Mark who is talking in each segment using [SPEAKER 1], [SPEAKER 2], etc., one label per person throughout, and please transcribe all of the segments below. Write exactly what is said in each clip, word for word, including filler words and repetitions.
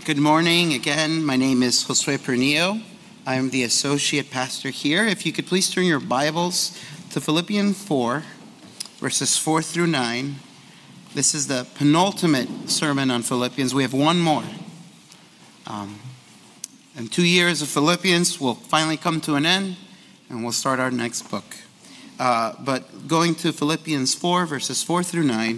[SPEAKER 1] Good morning again. My name is Josue Pernillo. I am the associate pastor here. If you could please turn your Bibles to Philippians four, verses four through nine. This is the penultimate sermon on Philippians. We have one more. Um, and two years of Philippians will finally come to an end, and we'll start our next book. Uh, but going to Philippians four, verses four through nine,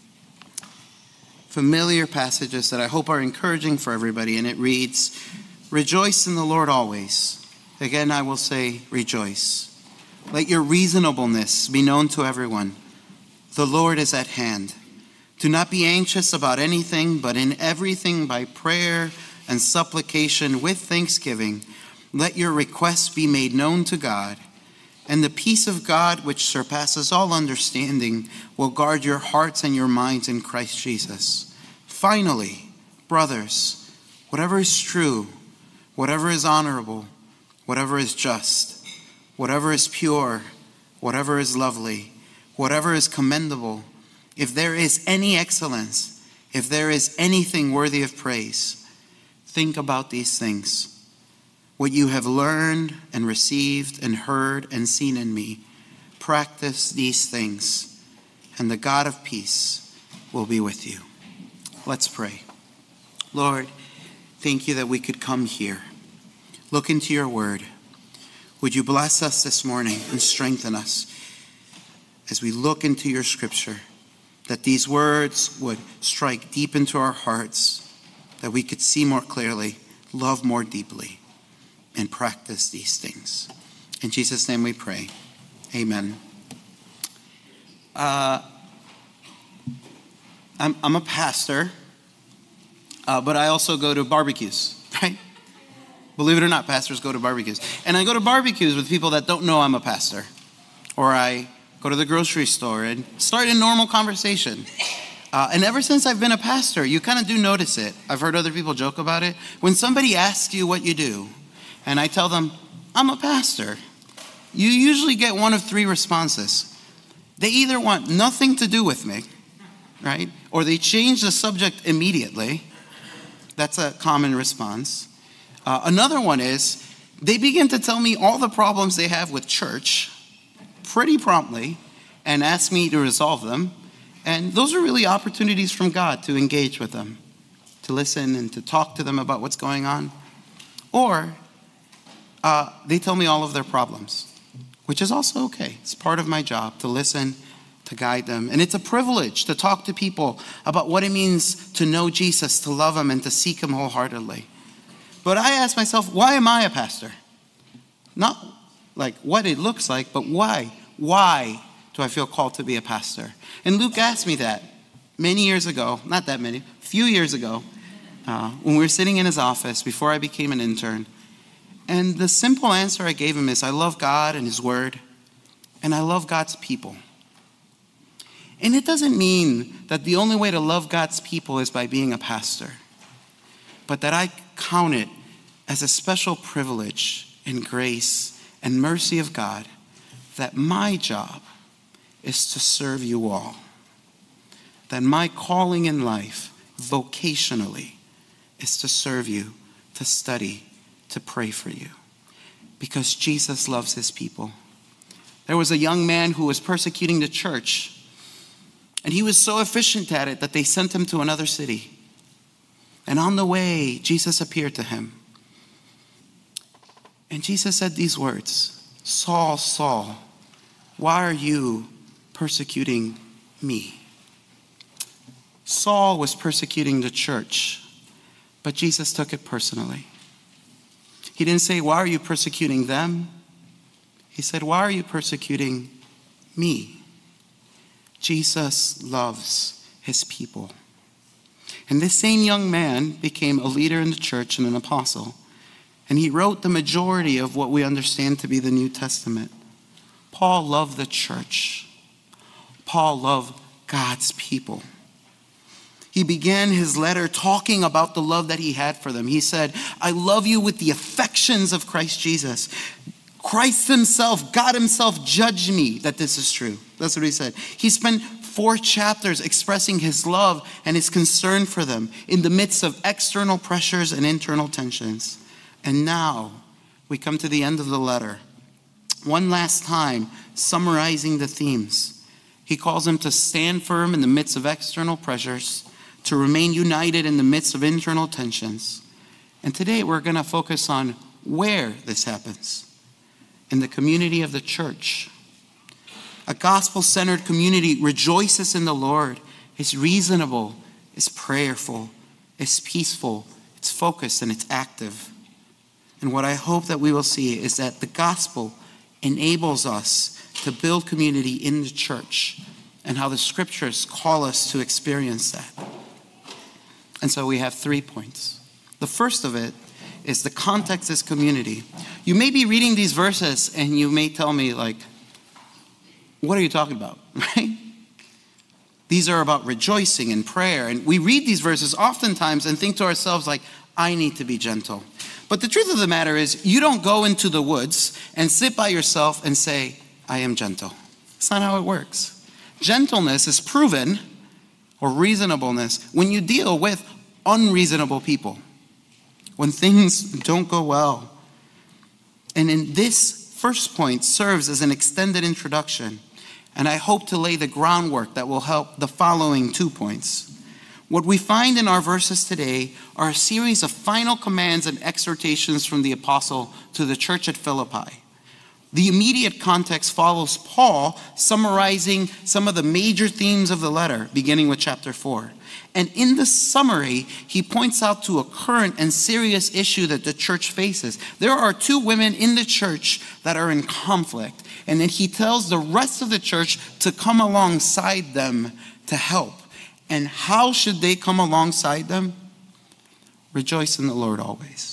[SPEAKER 1] familiar passages that I hope are encouraging for everybody, and it reads, "Rejoice in the Lord always." Again, I will say, rejoice. "Let your reasonableness be known to everyone. The Lord is at hand. Do not be anxious about anything, but in everything by prayer and supplication with thanksgiving, let your requests be made known to God. And the peace of God, which surpasses all understanding, will guard your hearts and your minds in Christ Jesus. Finally, brothers, whatever is true, whatever is honorable, whatever is just, whatever is pure, whatever is lovely, whatever is commendable, if there is any excellence, if there is anything worthy of praise, think about these things. What you have learned and received and heard and seen in me, practice these things, and the God of peace will be with you." Let's pray. Lord, thank you that we could come here, look into your word. Would you bless us this morning and strengthen us as we look into your scripture, that these words would strike deep into our hearts, that we could see more clearly, love more deeply, and practice these things. In Jesus' name we pray. Amen. Uh, I'm, I'm a pastor, uh, but I also go to barbecues, right? Believe it or not, pastors go to barbecues. And I go to barbecues with people that don't know I'm a pastor. Or I go to the grocery store and start a normal conversation. Uh, and ever since I've been a pastor, you kind of do notice it. I've heard other people joke about it. When somebody asks you what you do, and I tell them, I'm a pastor, you usually get one of three responses. They either want nothing to do with me, right? Or they change the subject immediately. That's a common response. Uh, another one is they begin to tell me all the problems they have with church pretty promptly and ask me to resolve them. And those are really opportunities from God to engage with them, to listen and to talk to them about what's going on. Or Uh, they tell me all of their problems, which is also okay. It's part of my job to listen, to guide them. And it's a privilege to talk to people about what it means to know Jesus, to love him, and to seek him wholeheartedly. But I ask myself, why am I a pastor? Not like what it looks like, but why? Why do I feel called to be a pastor? And Luke asked me that many years ago, not that many, a few years ago, uh, when we were sitting in his office before I became an intern. And the simple answer I gave him is, I love God and his word, and I love God's people. And it doesn't mean that the only way to love God's people is by being a pastor, but that I count it as a special privilege and grace and mercy of God that my job is to serve you all. That my calling in life, vocationally, is to serve you, to study, to pray for you, because Jesus loves his people. There was a young man who was persecuting the church, and he was so efficient at it that they sent him to another city. And on the way, Jesus appeared to him. And Jesus said these words, "Saul, Saul, why are you persecuting me?" Saul was persecuting the church, but Jesus took it personally. He didn't say, "Why are you persecuting them?" He said, "Why are you persecuting me?" Jesus loves his people. And this same young man became a leader in the church and an apostle. And he wrote the majority of what we understand to be the New Testament. Paul loved the church. Paul loved God's people. He began his letter talking about the love that he had for them. He said, "I love you with the affections of Christ Jesus. Christ himself, God himself, judged me that this is true." That's what he said. He spent four chapters expressing his love and his concern for them in the midst of external pressures and internal tensions. And now we come to the end of the letter. One last time, summarizing the themes. He calls them to stand firm in the midst of external pressures, to remain united in the midst of internal tensions. And today we're going to focus on where this happens. In the community of the church. A gospel-centered community rejoices in the Lord. It's reasonable, it's prayerful, it's peaceful, it's focused, and it's active. And what I hope that we will see is that the gospel enables us to build community in the church, and how the scriptures call us to experience that. And so we have three points. The first of it is the context is community. You may be reading these verses and you may tell me, like, what are you talking about, right? These are about rejoicing and prayer. And we read these verses oftentimes and think to ourselves, like, I need to be gentle. But the truth of the matter is, you don't go into the woods and sit by yourself and say, I am gentle. That's not how it works. Gentleness is proven, or reasonableness, when you deal with unreasonable people. When things don't go well. And in this first point serves as an extended introduction. And I hope to lay the groundwork that will help the following two points. What we find in our verses today are a series of final commands and exhortations from the apostle to the church at Philippi. The immediate context follows Paul summarizing some of the major themes of the letter, beginning with chapter four. And in the summary, he points out to a current and serious issue that the church faces. There are two women in the church that are in conflict. And then he tells the rest of the church to come alongside them to help. And how should they come alongside them? Rejoice in the Lord always.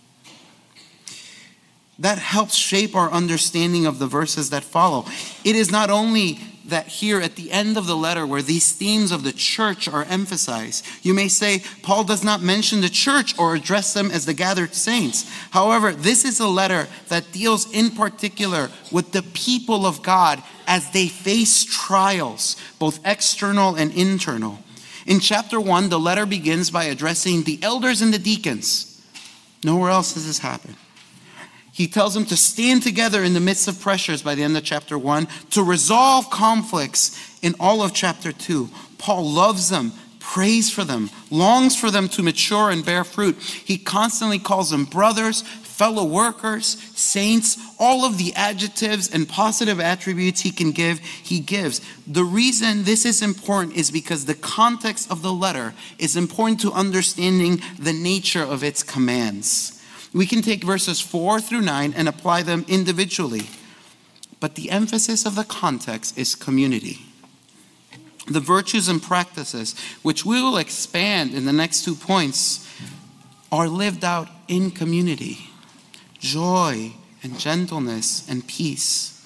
[SPEAKER 1] That helps shape our understanding of the verses that follow. It is not only that here at the end of the letter where these themes of the church are emphasized. You may say, Paul does not mention the church or address them as the gathered saints. However, this is a letter that deals in particular with the people of God as they face trials, both external and internal. In chapter one, the letter begins by addressing the elders and the deacons. Nowhere else does this happen. He tells them to stand together in the midst of pressures by the end of chapter one, to resolve conflicts in all of chapter two. Paul loves them, prays for them, longs for them to mature and bear fruit. He constantly calls them brothers, fellow workers, saints, all of the adjectives and positive attributes he can give, he gives. The reason this is important is because the context of the letter is important to understanding the nature of its commands. We can take verses four through nine and apply them individually. But the emphasis of the context is community. The virtues and practices, which we will expand in the next two points, are lived out in community. Joy and gentleness and peace.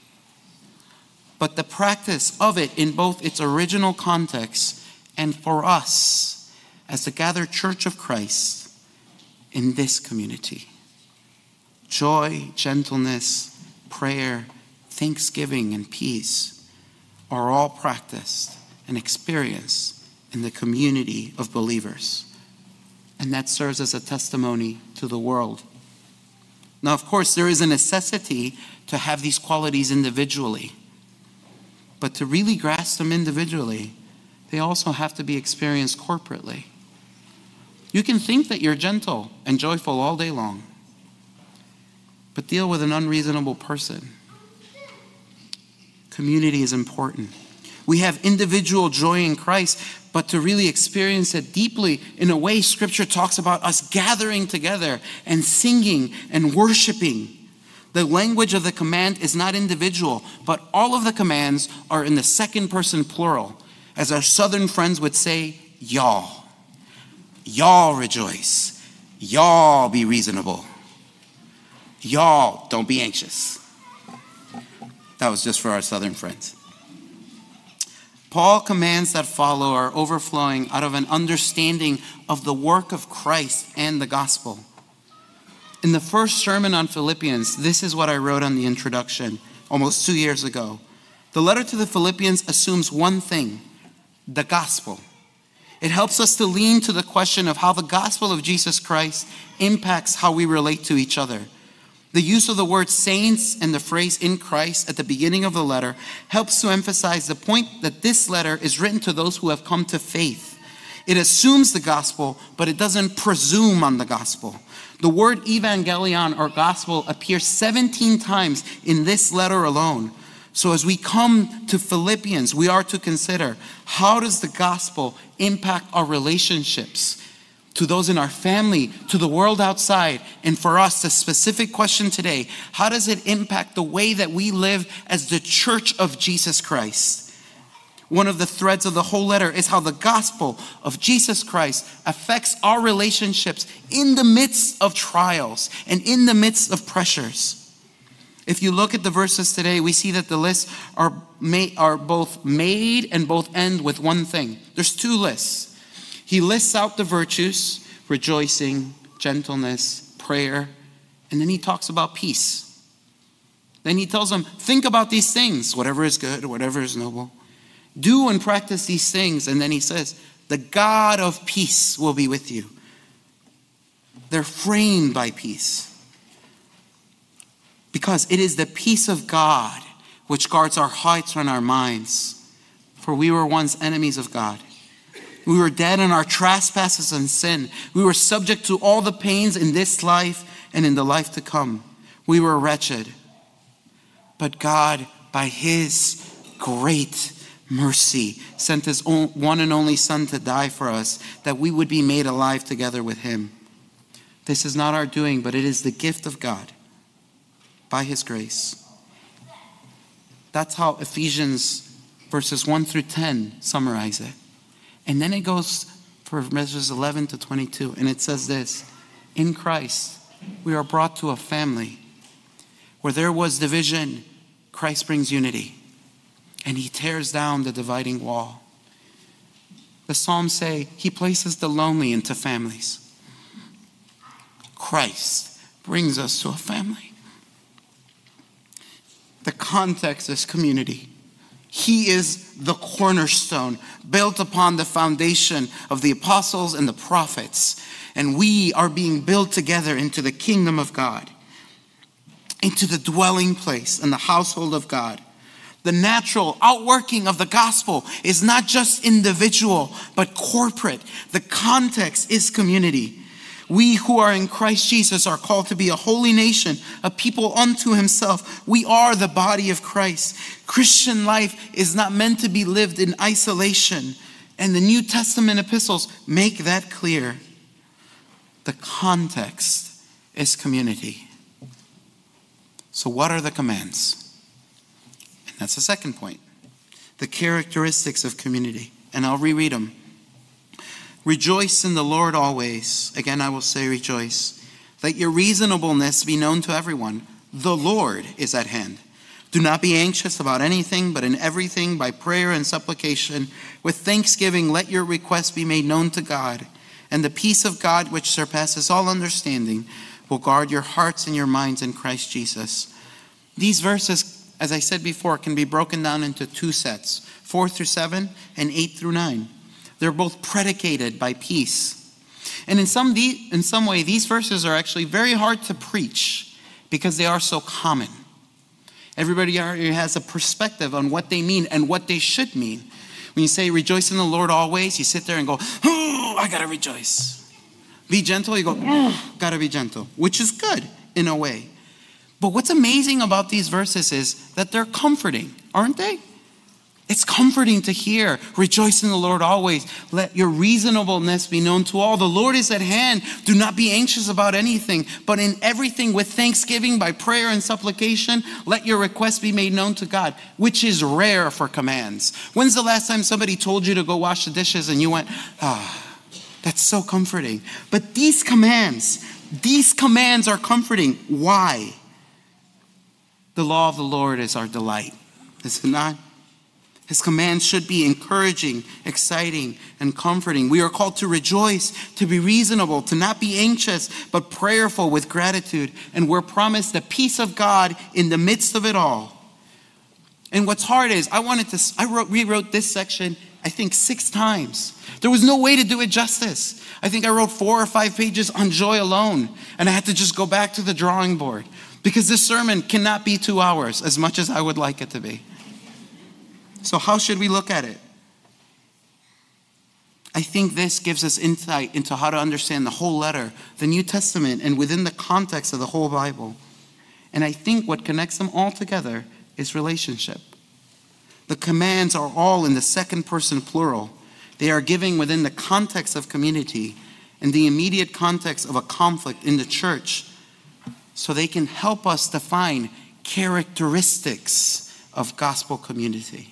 [SPEAKER 1] But the practice of it in both its original context and for us as the gathered church of Christ in this community. Joy, gentleness, prayer, thanksgiving, and peace are all practiced and experienced in the community of believers. And that serves as a testimony to the world. Now, of course, there is a necessity to have these qualities individually. But to really grasp them individually, they also have to be experienced corporately. You can think that you're gentle and joyful all day long, but deal with an unreasonable person. Community is important. We have individual joy in Christ, but to really experience it deeply in a way Scripture talks about us gathering together and singing and worshiping. The language of the command is not individual, but all of the commands are in the second person plural. As our southern friends would say, y'all. Y'all rejoice. Y'all be reasonable. Y'all don't be anxious. That was just for our southern friends. Paul's commands that follow are overflowing out of an understanding of the work of Christ and the gospel. In the first sermon on Philippians, this is what I wrote on the introduction almost two years ago. The letter to the Philippians assumes one thing: the gospel. It helps us to lean to the question of how the gospel of Jesus Christ impacts how we relate to each other. The use of the word saints and the phrase in Christ at the beginning of the letter helps to emphasize the point that this letter is written to those who have come to faith. It assumes the gospel, but it doesn't presume on the gospel. The word evangelion or gospel appears seventeen times in this letter alone. So as we come to Philippians, we are to consider, how does the gospel impact our relationships to those in our family, to the world outside? And for us, the specific question today: how does it impact the way that we live as the church of Jesus Christ? One of the threads of the whole letter is how the gospel of Jesus Christ affects our relationships in the midst of trials and in the midst of pressures. If you look at the verses today, we see that the lists are made, are both made and both end with one thing. There's two lists. He lists out the virtues: rejoicing, gentleness, prayer, and then he talks about peace. Then he tells them, think about these things, whatever is good, whatever is noble. Do and practice these things. And then he says, the God of peace will be with you. They're framed by peace, because it is the peace of God which guards our hearts and our minds. For we were once enemies of God. We were dead in our trespasses and sin. We were subject to all the pains in this life and in the life to come. We were wretched. But God, by his great mercy, sent his own one and only Son to die for us, that we would be made alive together with him. This is not our doing, but it is the gift of God, by his grace. That's how Ephesians verses one through ten summarize it. And then it goes for verses eleven to twenty-two, and it says this: in Christ we are brought to a family. Where there was division, Christ brings unity, and he tears down the dividing wall. The Psalms say he places the lonely into families. Christ brings us to a family. The context is community. He is the cornerstone built upon the foundation of the apostles and the prophets. And we are being built together into the kingdom of God, into the dwelling place and the household of God. The natural outworking of the gospel is not just individual, but corporate. The context is community. We who are in Christ Jesus are called to be a holy nation, a people unto himself. We are the body of Christ. Christian life is not meant to be lived in isolation. And the New Testament epistles make that clear. The context is community. So what are the commands? And that's the second point. The characteristics of community. And I'll reread them. Rejoice in the Lord always. Again, I will say rejoice. Let your reasonableness be known to everyone. The Lord is at hand. Do not be anxious about anything, but in everything, by prayer and supplication, with thanksgiving, let your requests be made known to God. And the peace of God, which surpasses all understanding, will guard your hearts and your minds in Christ Jesus. These verses, as I said before, can be broken down into two sets, four through seven and eight through nine. They're both predicated by peace. And in some, in some way, these verses are actually very hard to preach because they are so common. Everybody here has a perspective on what they mean and what they should mean. When you say rejoice in the Lord always, you sit there and go, oh, I gotta rejoice. Be gentle, you go, oh, gotta be gentle, which is good in a way. But what's amazing about these verses is that they're comforting, aren't they? It's comforting to hear, rejoice in the Lord always. Let your reasonableness be known to all. The Lord is at hand. Do not be anxious about anything, but in everything with thanksgiving by prayer and supplication, let your requests be made known to God, which is rare for commands. When's the last time somebody told you to go wash the dishes and you went, ah, that's so comforting. But these commands, these commands are comforting. Why? The law of the Lord is our delight, is it not? His commands should be encouraging, exciting, and comforting. We are called to rejoice, to be reasonable, to not be anxious, but prayerful with gratitude. And we're promised the peace of God in the midst of it all. And what's hard is I wanted to, I wrote, rewrote this section, I think six times. There was no way to do it justice. I think I wrote four or five pages on joy alone. And I had to just go back to the drawing board because this sermon cannot be two hours as much as I would like it to be. So how should we look at it? I think this gives us insight into how to understand the whole letter, the New Testament, and within the context of the whole Bible. And I think what connects them all together is relationship. The commands are all in the second person plural. They are given within the context of community and the immediate context of a conflict in the church, so they can help us define characteristics of gospel community.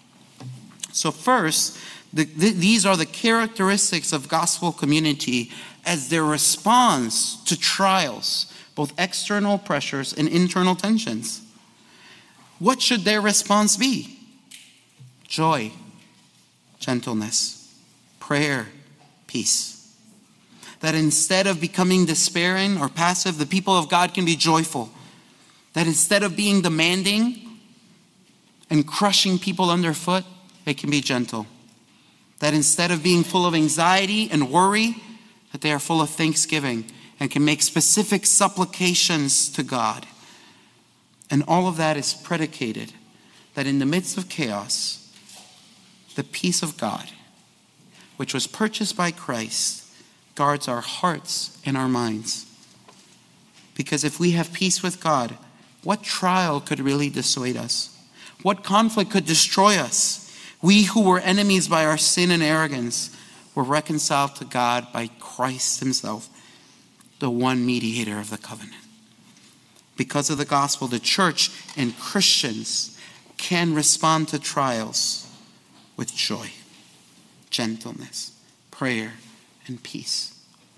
[SPEAKER 1] So first, the, th- these are the characteristics of gospel community as their response to trials, both external pressures and internal tensions. What should their response be? Joy, gentleness, prayer, peace. That instead of becoming despairing or passive, the people of God can be joyful. That instead of being demanding and crushing people underfoot, they can be gentle. That instead of being full of anxiety and worry, that they are full of thanksgiving and can make specific supplications to God. And all of that is predicated that in the midst of chaos, the peace of God, which was purchased by Christ, guards our hearts and our minds. Because if we have peace with God, what trial could really dissuade us? What conflict could destroy us? We who were enemies by our sin and arrogance were reconciled to God by Christ himself, the one mediator of the covenant. Because of the gospel, the church and Christians can respond to trials with joy, gentleness, prayer, and peace.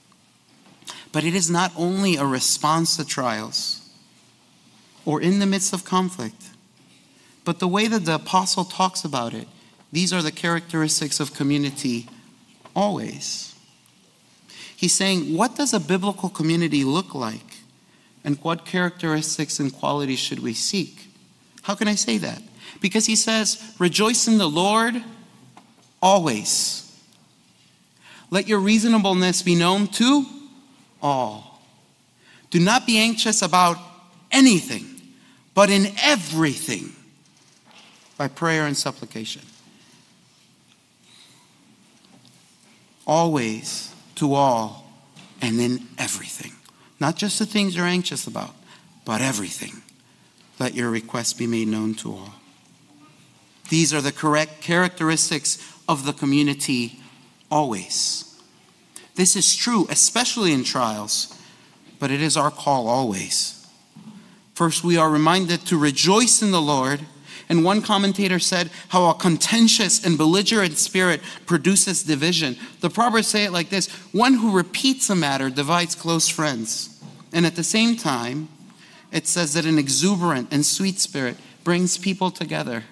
[SPEAKER 1] But it is not only a response to trials or in the midst of conflict, but the way that the apostle talks about it, these are the characteristics of community always. He's saying, what does a biblical community look like? And what characteristics and qualities should we seek? How can I say that? Because he says, rejoice in the Lord always. Let your reasonableness be known to all. Do not be anxious about anything, but in everything, by prayer and supplication. Always, to all, and in everything. Not just the things you're anxious about, but everything. Let your requests be made known to all. These are the correct characteristics of the community always. This is true, especially in trials, but it is our call always. First, we are reminded to rejoice in the Lord. And one commentator said how a contentious and belligerent spirit produces division. The Proverbs say it like this: one who repeats a matter divides close friends. And at the same time, it says that an exuberant and sweet spirit brings people together.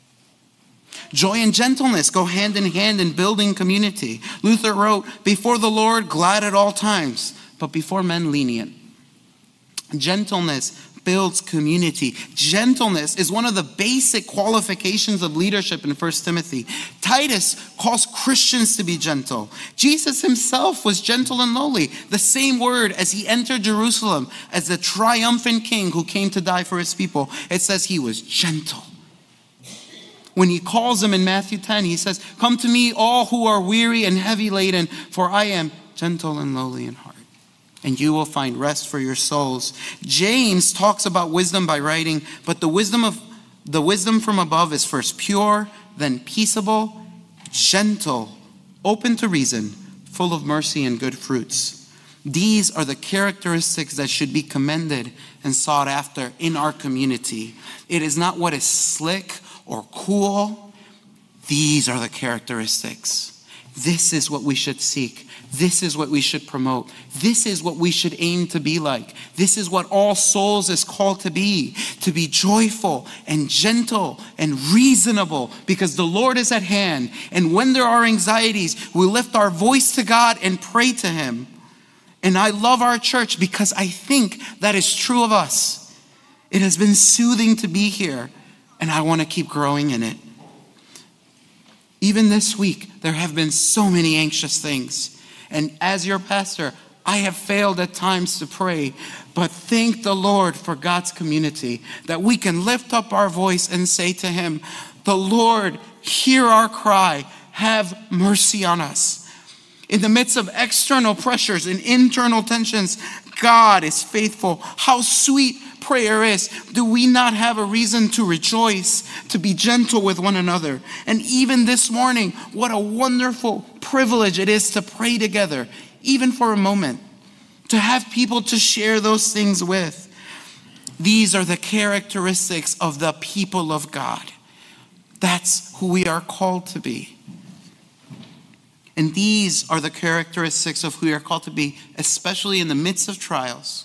[SPEAKER 1] Joy and gentleness go hand in hand in building community. Luther wrote, before the Lord, glad at all times, but before men, lenient. Gentleness builds community. Gentleness is one of the basic qualifications of leadership in First Timothy. Titus calls Christians to be gentle. Jesus himself was gentle and lowly. The same word as he entered Jerusalem as the triumphant king who came to die for his people. It says he was gentle. When he calls them in Matthew ten, he says, come to me all who are weary and heavy laden, for I am gentle and lowly in heart, and you will find rest for your souls. James talks about wisdom by writing, but the wisdom of the wisdom from above is first pure, then peaceable, gentle, open to reason, full of mercy and good fruits. These are the characteristics that should be commended and sought after in our community. It is not what is slick or cool. These are the characteristics. This is what we should seek. This is what we should promote. This is what we should aim to be like. This is what all souls is called to be, to be joyful and gentle and reasonable, because the Lord is at hand. And when there are anxieties, we lift our voice to God and pray to him. And I love our church because I think that is true of us. It has been soothing to be here and I want to keep growing in it. Even this week, there have been so many anxious things. And as your pastor, I have failed at times to pray, but thank the Lord for God's community, that we can lift up our voice and say to him, the Lord, hear our cry, have mercy on us. In the midst of external pressures and internal tensions, God is faithful. How sweet prayer is. Do we not have a reason to rejoice, to be gentle with one another? And even this morning, what a wonderful privilege it is to pray together, even for a moment, to have people to share those things with. These are the characteristics of the people of God. That's who we are called to be. And these are the characteristics of who we are called to be, especially in the midst of trials.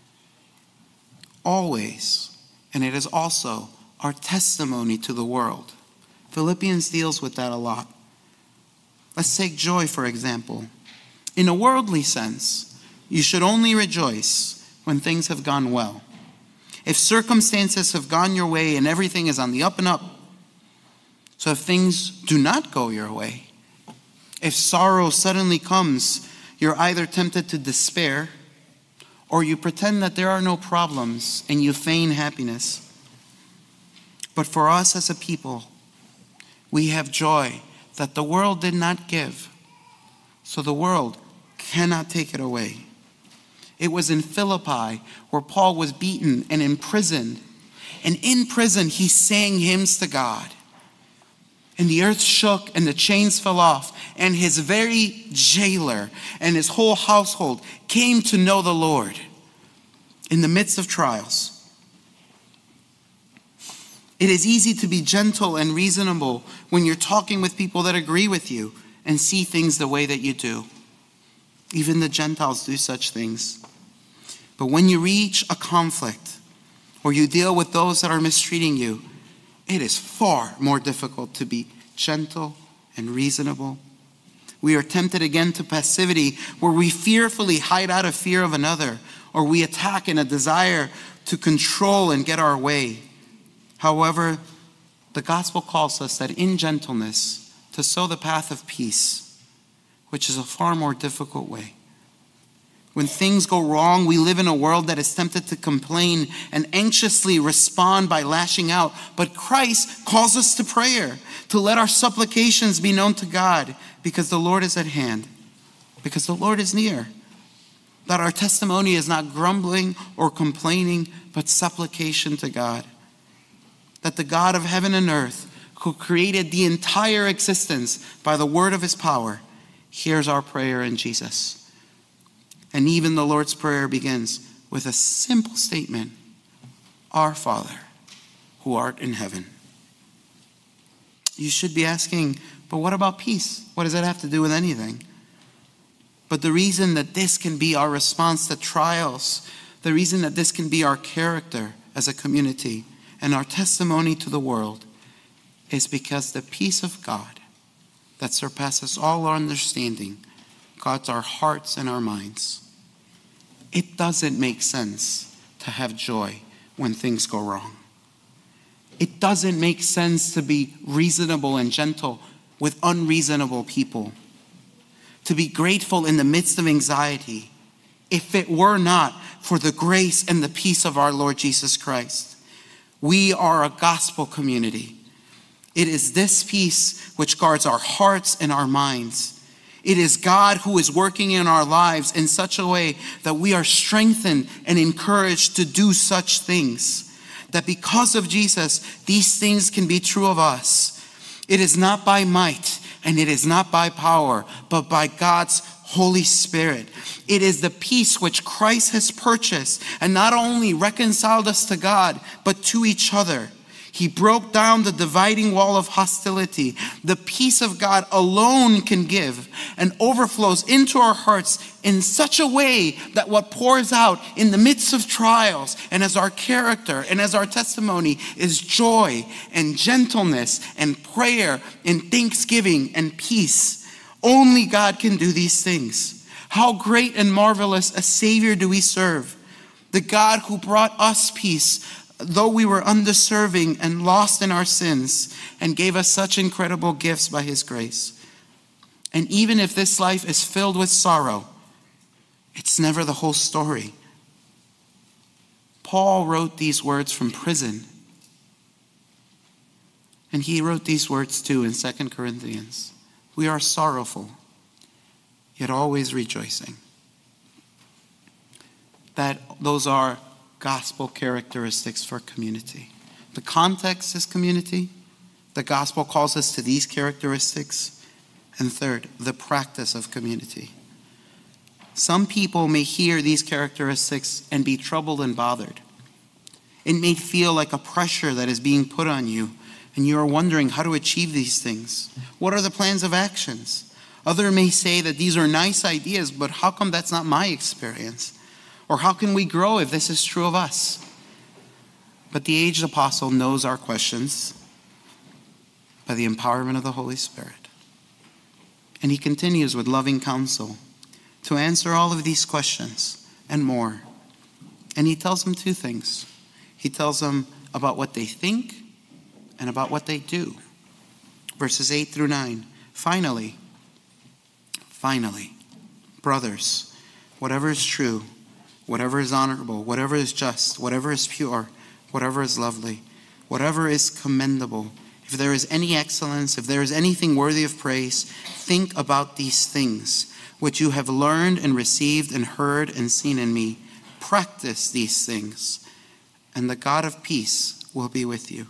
[SPEAKER 1] Always. And it is also our testimony to the world. Philippians deals with that a lot. Let's take joy, for example. In a worldly sense, you should only rejoice when things have gone well. If circumstances have gone your way and everything is on the up and up. So if things do not go your way, if sorrow suddenly comes, you're either tempted to despair or you pretend that there are no problems and you feign happiness. But for us as a people, we have joy that the world did not give, so the world cannot take it away. It was in Philippi where Paul was beaten and imprisoned. And in prison, he sang hymns to God. And the earth shook and the chains fell off. And his very jailer and his whole household came to know the Lord in the midst of trials. It is easy to be gentle and reasonable when you're talking with people that agree with you and see things the way that you do. Even the Gentiles do such things. But when you reach a conflict or you deal with those that are mistreating you, it is far more difficult to be gentle and reasonable. We are tempted again to passivity where we fearfully hide out of fear of another, or we attack in a desire to control and get our way. However, the gospel calls us that in gentleness to sow the path of peace, which is a far more difficult way. When things go wrong, we live in a world that is tempted to complain and anxiously respond by lashing out. But Christ calls us to prayer, to let our supplications be known to God, because the Lord is at hand, because the Lord is near. That our testimony is not grumbling or complaining, but supplication to God. That the God of heaven and earth, who created the entire existence by the word of his power, hears our prayer in Jesus. And even the Lord's Prayer begins with a simple statement, Our Father, who art in heaven. You should be asking, but what about peace? What does that have to do with anything? But the reason that this can be our response to trials, the reason that this can be our character as a community and our testimony to the world, is because the peace of God that surpasses all our understanding guards our hearts and our minds. It doesn't make sense to have joy when things go wrong. It doesn't make sense to be reasonable and gentle with unreasonable people. To be grateful in the midst of anxiety, if it were not for the grace and the peace of our Lord Jesus Christ. We are a gospel community. It is this peace which guards our hearts and our minds. It is God who is working in our lives in such a way that we are strengthened and encouraged to do such things. That because of Jesus, these things can be true of us. It is not by might and it is not by power, but by God's Holy Spirit. It is the peace which Christ has purchased and not only reconciled us to God, but to each other. He broke down the dividing wall of hostility. The peace of God alone can give and overflows into our hearts in such a way that what pours out in the midst of trials and as our character and as our testimony is joy and gentleness and prayer and thanksgiving and peace. Only God can do these things. How great and marvelous a Savior do we serve. The God who brought us peace though we were undeserving and lost in our sins, and gave us such incredible gifts by his grace. And even if this life is filled with sorrow, it's never the whole story. Paul wrote these words from prison. And he wrote these words too in Second Corinthians. We are sorrowful, yet always rejoicing. That those are gospel characteristics for community. The context is community. The gospel calls us to these characteristics. And third, the practice of community. Some people may hear these characteristics and be troubled and bothered. It may feel like a pressure that is being put on you, and you are wondering how to achieve these things. What are the plans of actions? Others may say that these are nice ideas, but how come that's not my experience? Or how can we grow if this is true of us? But the aged apostle knows our questions by the empowerment of the Holy Spirit. And he continues with loving counsel to answer all of these questions and more. And he tells them two things. He tells them about what they think and about what they do. Verses eight through nine. Finally, finally, brothers, whatever is true, whatever is honorable, whatever is just, whatever is pure, whatever is lovely, whatever is commendable, if there is any excellence, if there is anything worthy of praise, think about these things which you have learned and received and heard and seen in me. Practice these things, and the God of peace will be with you.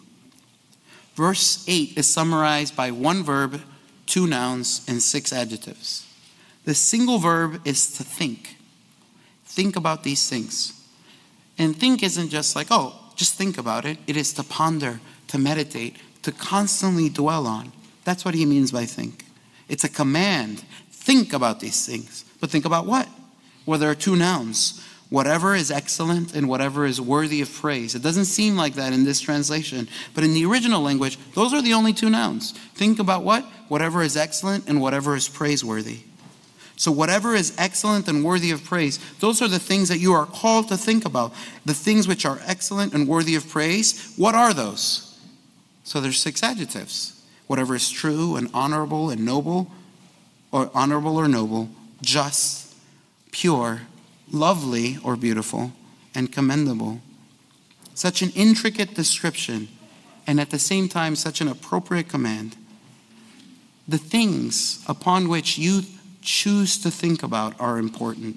[SPEAKER 1] Verse eight is summarized by one verb, two nouns, and six adjectives. The single verb is to think. Think about these things. And think isn't just like, oh, just think about it. It is to ponder, to meditate, to constantly dwell on. That's what he means by think. It's a command. Think about these things. But think about what? Well, there are two nouns. Whatever is excellent and whatever is worthy of praise. It doesn't seem like that in this translation. But in the original language, those are the only two nouns. Think about what? Whatever is excellent and whatever is praiseworthy. So whatever is excellent and worthy of praise, those are the things that you are called to think about. The things which are excellent and worthy of praise, what are those? So there's six adjectives. Whatever is true and honorable and noble, or honorable or noble, just, pure, lovely or beautiful, and commendable. Such an intricate description, and at the same time such an appropriate command. The things upon which you choose to think about are important.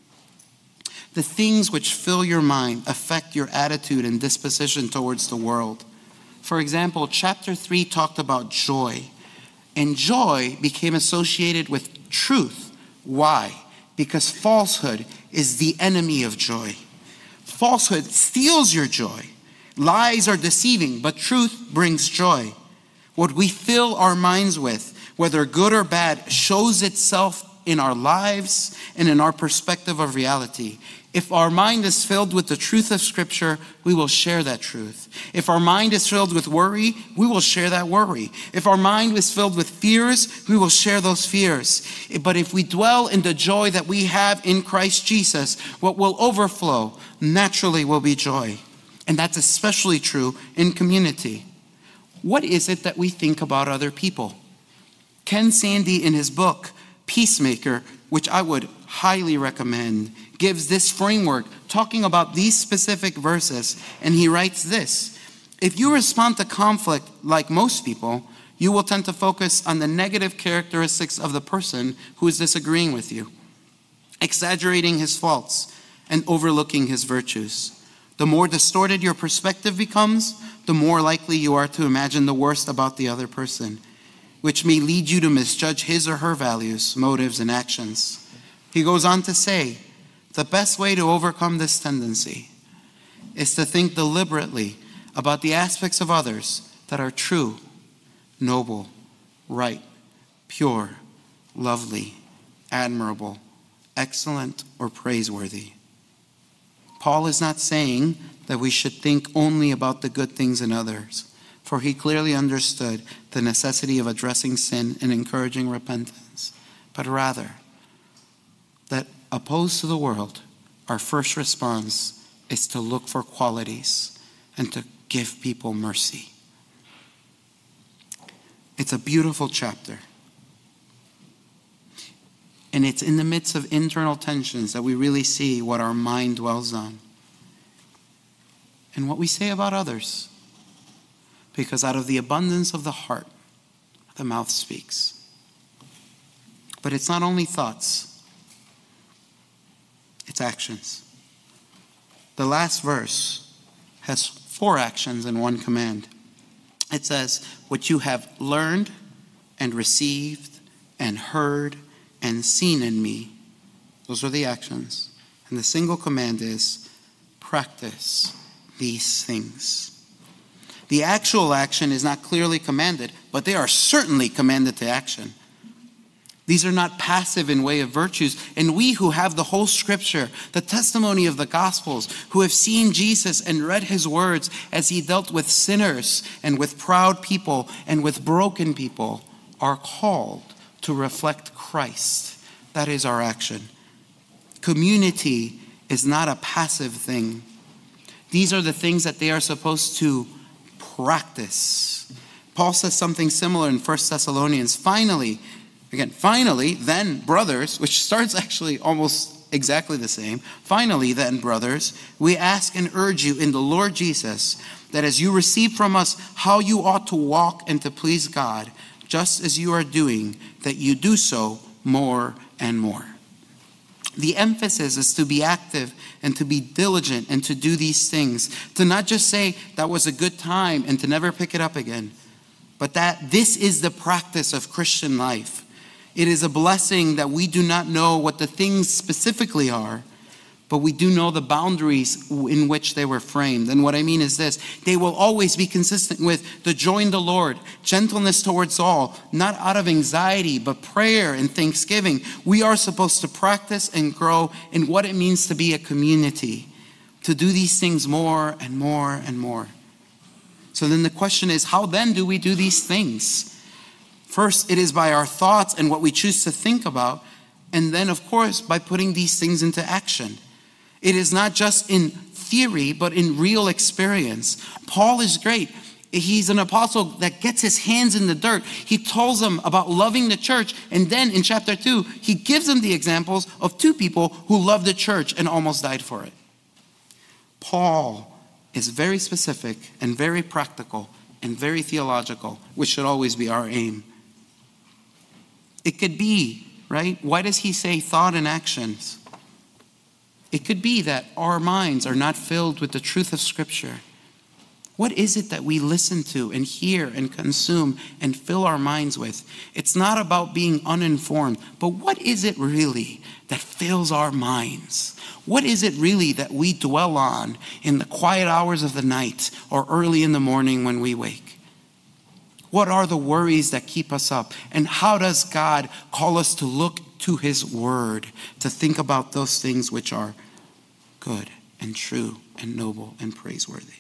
[SPEAKER 1] The things which fill your mind affect your attitude and disposition towards the world. For example, chapter three talked about joy, and joy became associated with truth. Why? Because falsehood is the enemy of joy. Falsehood steals your joy. Lies are deceiving, but truth brings joy. What we fill our minds with, whether good or bad, shows itself in our lives and in our perspective of reality. If our mind is filled with the truth of Scripture, we will share that truth. If our mind is filled with worry, we will share that worry. If our mind is filled with fears, we will share those fears. But if we dwell in the joy that we have in Christ Jesus, what will overflow naturally will be joy. And that's especially true in community. What is it that we think about other people? Ken Sande, in his book, Peacemaker, which I would highly recommend, gives this framework talking about these specific verses, and he writes this: if you respond to conflict like most people, you will tend to focus on the negative characteristics of the person who is disagreeing with you, exaggerating his faults and overlooking his virtues. The more distorted your perspective becomes, the more likely you are to imagine the worst about the other person, which may lead you to misjudge his or her values, motives, and actions. He goes on to say, the best way to overcome this tendency is to think deliberately about the aspects of others that are true, noble, right, pure, lovely, admirable, excellent, or praiseworthy. Paul is not saying that we should think only about the good things in others, for he clearly understood the necessity of addressing sin and encouraging repentance, but rather that opposed to the world, our first response is to look for qualities and to give people mercy. It's a beautiful chapter. And it's in the midst of internal tensions that we really see what our mind dwells on and what we say about others. Because out of the abundance of the heart, the mouth speaks. But it's not only thoughts, it's actions. The last verse has four actions and one command. It says, what you have learned and received and heard and seen in me. Those are the actions. And the single command is, practice these things. The actual action is not clearly commanded, but they are certainly commanded to action. These are not passive in way of virtues. And we who have the whole scripture, the testimony of the gospels, who have seen Jesus and read his words as he dealt with sinners and with proud people and with broken people, are called to reflect Christ. That is our action. Community is not a passive thing. These are the things that they are supposed to practice. Paul says something similar in First Thessalonians. Finally, again, finally, then brothers, which starts actually almost exactly the same. Finally, then brothers, we ask and urge you in the Lord Jesus that as you receive from us how you ought to walk and to please God, just as you are doing, that you do so more and more. The emphasis is to be active and to be diligent and to do these things. To not just say that was a good time and to never pick it up again, but that this is the practice of Christian life. It is a blessing that we do not know what the things specifically are, but we do know the boundaries in which they were framed. And what I mean is this: they will always be consistent with the joy in the Lord, gentleness towards all, not out of anxiety, but prayer and thanksgiving. We are supposed to practice and grow in what it means to be a community, to do these things more and more and more. So then the question is, how then do we do these things? First, it is by our thoughts and what we choose to think about, and then, of course, by putting these things into action. It is not just in theory, but in real experience. Paul is great. He's an apostle that gets his hands in the dirt. He tells them about loving the church. And then in chapter two, he gives them the examples of two people who loved the church and almost died for it. Paul is very specific and very practical and very theological, which should always be our aim. It could be, right? Why does he say thought and actions? It could be that our minds are not filled with the truth of Scripture. What is it that we listen to and hear and consume and fill our minds with? It's not about being uninformed, but what is it really that fills our minds? What is it really that we dwell on in the quiet hours of the night or early in the morning when we wake? What are the worries that keep us up? And how does God call us to look to his word, to think about those things which are good and true and noble and praiseworthy?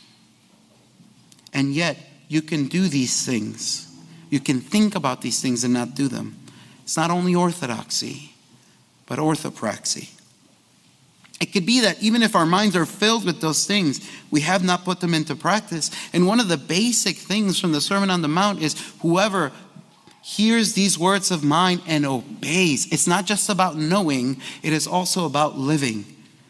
[SPEAKER 1] And yet, you can do these things. You can think about these things and not do them. It's not only orthodoxy, but orthopraxy. It could be that even if our minds are filled with those things, we have not put them into practice. And one of the basic things from the Sermon on the Mount is whoever hears these words of mine and obeys. It's not just about knowing, it is also about living.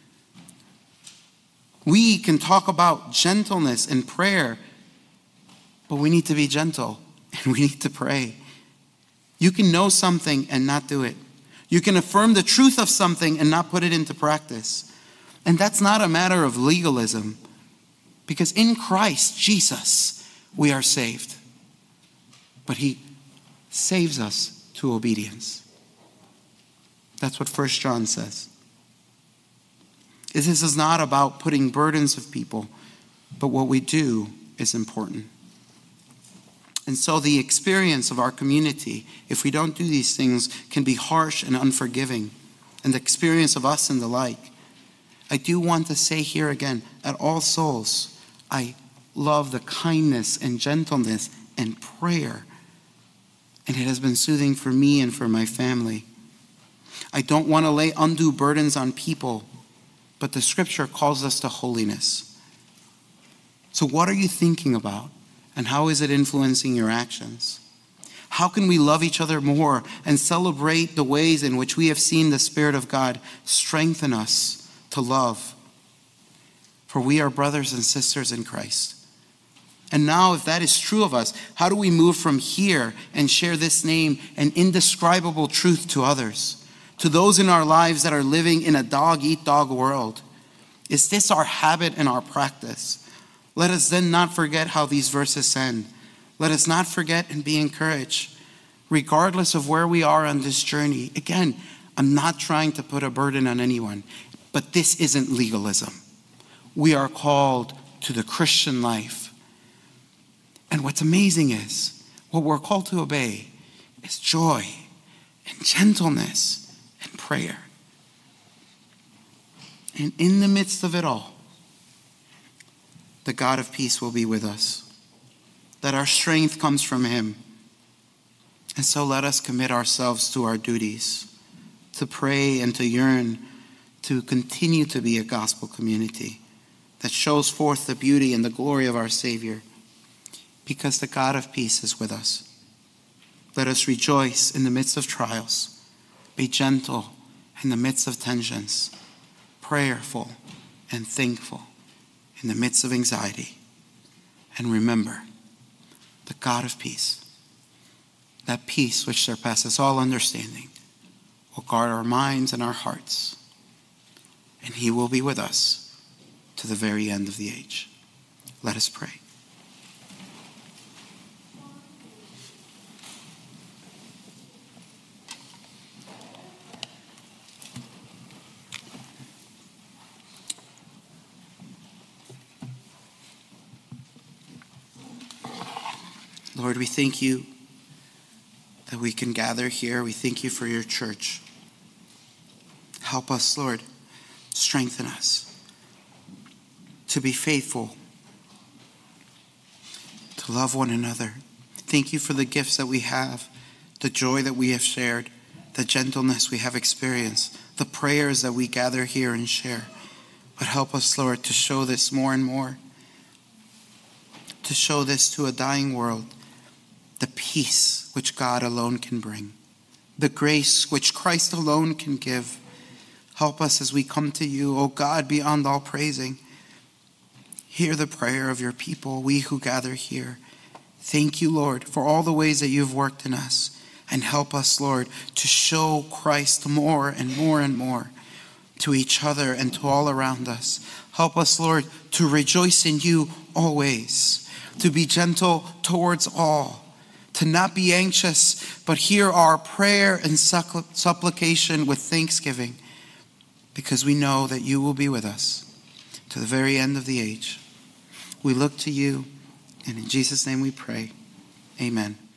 [SPEAKER 1] We can talk about gentleness and prayer, but we need to be gentle and we need to pray. You can know something and not do it. You can affirm the truth of something and not put it into practice. And that's not a matter of legalism, because in Christ Jesus we are saved. But he saves us to obedience. That's what First John says. This is not about putting burdens of people, but what we do is important. And so the experience of our community, if we don't do these things, can be harsh and unforgiving. And the experience of us and the like. I do want to say here again, at All Souls, I love the kindness and gentleness and prayer. And it has been soothing for me and for my family. I don't want to lay undue burdens on people, but the scripture calls us to holiness. So what are you thinking about? And how is it influencing your actions? How can we love each other more and celebrate the ways in which we have seen the Spirit of God strengthen us to love? For we are brothers and sisters in Christ. And now, if that is true of us, how do we move from here and share this name and indescribable truth to others, to those in our lives that are living in a dog-eat-dog world? Is this our habit and our practice? Let us then not forget how these verses end. Let us not forget and be encouraged, regardless of where we are on this journey. Again, I'm not trying to put a burden on anyone, but this isn't legalism. We are called to the Christian life. And what's amazing is, what we're called to obey is joy and gentleness and prayer. And in the midst of it all, the God of peace will be with us, that our strength comes from him. And so let us commit ourselves to our duties, to pray and to yearn to continue to be a gospel community that shows forth the beauty and the glory of our Savior, because the God of peace is with us. Let us rejoice in the midst of trials, be gentle in the midst of tensions, prayerful and thankful in the midst of anxiety. And remember, the God of peace, that peace which surpasses all understanding, will guard our minds and our hearts, and he will be with us to the very end of the age. Let us pray. Lord, we thank you that we can gather here. We thank you for your church. Help us, Lord. Strengthen us to be faithful, to love one another. Thank you for the gifts that we have, the joy that we have shared, the gentleness we have experienced, the prayers that we gather here and share. But help us, Lord, to show this more and more, to show this to a dying world, the peace which God alone can bring, the grace which Christ alone can give. Help us as we come to you, O God, beyond all praising. Hear the prayer of your people, we who gather here. Thank you, Lord, for all the ways that you've worked in us. And help us, Lord, to show Christ more and more and more to each other and to all around us. Help us, Lord, to rejoice in you always, to be gentle towards all, to not be anxious, but hear our prayer and supplication with thanksgiving, because we know that you will be with us to the very end of the age. We look to you, and in Jesus' name we pray. Amen.